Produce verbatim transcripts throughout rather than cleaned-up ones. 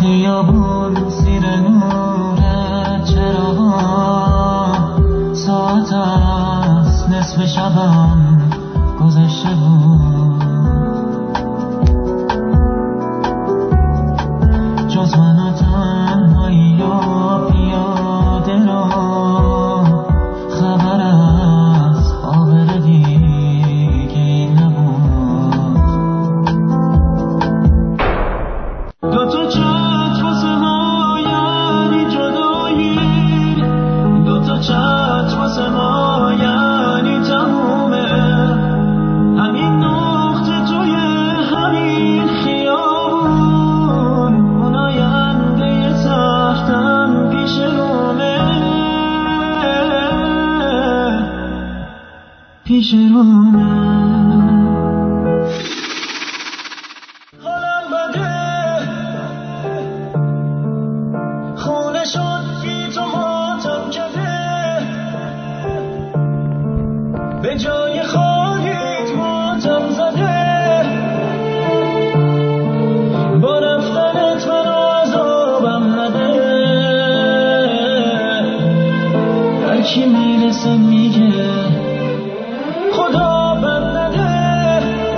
خیابون زیر نور چراغ ساعت از نصف شبم گذشته بود جز من و تنهایی و پیاده رو خبر از آبر دیگه نبود دو تا چت واسه ما یعنی جدایی دو تا چت واسه ما یعنی تمومه همین نقطه توی همین خیابون اون آینده سختم پیش رومه پیش رومه به جای خواهید ماتم زده با رفتنت من عذابم نده هرکی میرسه میگه خدا بد نده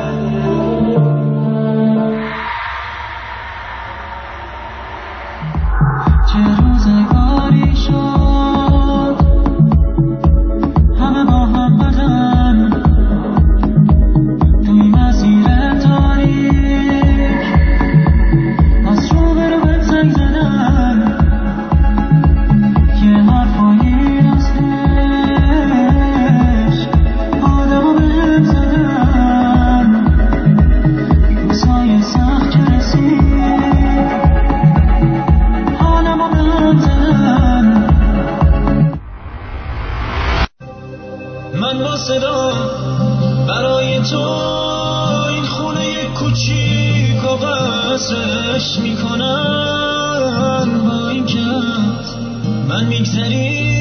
چه روزگاری شد همه با هم بدن توی مسیر تاریک از رو برو به زنگ زدن یه حرفایی راستش آدم رو به هم زدن روزهای سخت که رسید حالم رو به هم زدن من با صدا برای تو این خونه کوچیک و قصرش میکنم با این که من میگذری